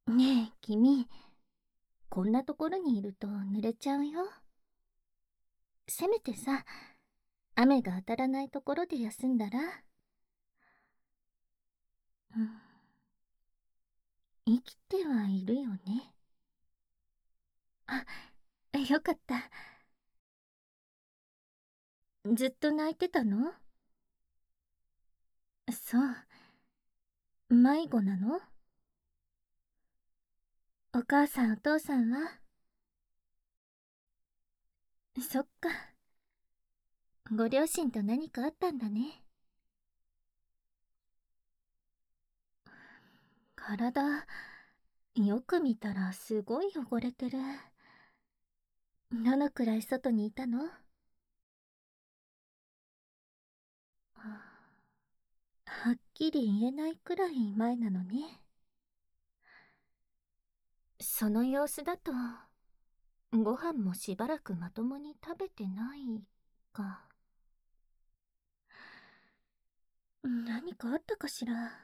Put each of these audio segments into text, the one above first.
ねえ、君、こんなところにいると濡れちゃうよ。せめてさ、雨が当たらないところで休んだら。うん、生きてはいるよね。あ、よかった。ずっと泣いてたの？そう、迷子なの？お母さんお父さんは？そっか、ご両親と何かあったんだね。体、よく見たらすごい汚れてる。どのくらい外にいたの？はっきり言えないくらい前なのね。その様子だと、ご飯もしばらくまともに食べてないか。何かあったかしら。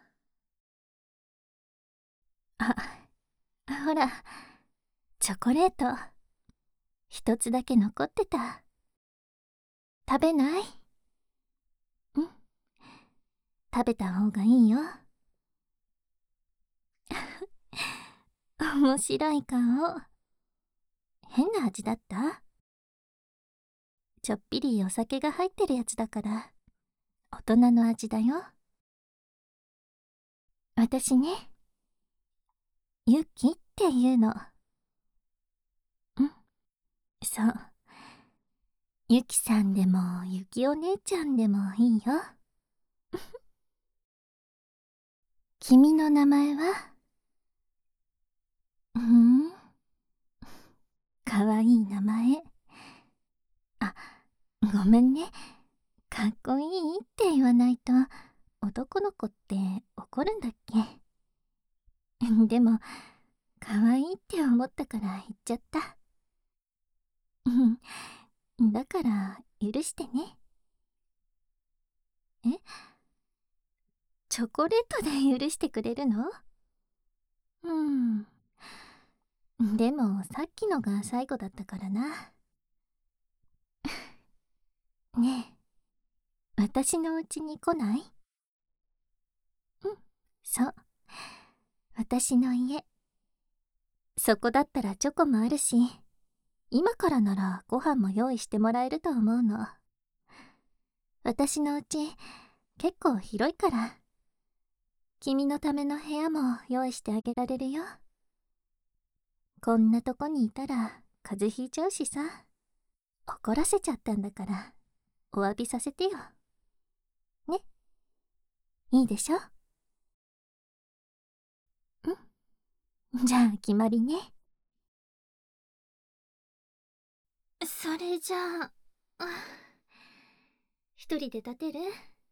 あ、ほら、チョコレート、一つだけ残ってた。食べない？うん、食べた方がいいよ。面白い顔。変な味だった？ちょっぴりお酒が入ってるやつだから、大人の味だよ。私ね、ユキっていうの。うん、そう。ユキさんでもユキお姉ちゃんでもいいよ。君の名前は？かわいい名前。あ、ごめんね。かっこいいって言わないと男の子って怒るんだっけ？でも、かわいいって思ったから言っちゃった。だから許してね。え、チョコレートで許してくれるの？うん。でもさっきのが最後だったからな。ねえ、私の家に来ない？うん、そう。私の家。そこだったらチョコもあるし、今からならご飯も用意してもらえると思うの。私の家、結構広いから、君のための部屋も用意してあげられるよ。こんなとこにいたら風邪ひいちゃうしさ。怒らせちゃったんだから、お詫びさせてよ。ね、いいでしょ？じゃあ決まりね。それじゃあ、一人で立てる？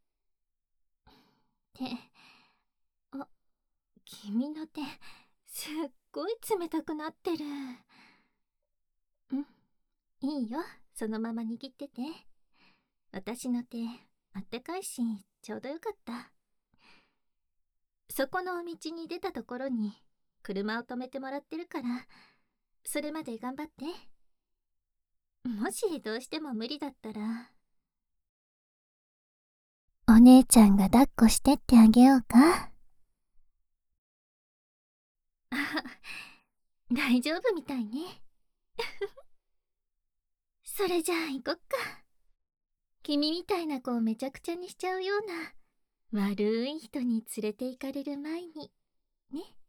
手、あ、君の手、すっごい冷たくなってる。いいよ、そのまま握ってて。私の手、あったかいし、ちょうどよかった。そこの道に出たところに、車を止めてもらってるから、それまで頑張って。もしどうしても無理だったら、お姉ちゃんが抱っこしてってあげようか？あ、大丈夫みたいね。それじゃあ行こっか。君みたいな子をめちゃくちゃにしちゃうような悪い人に連れて行かれる前にね。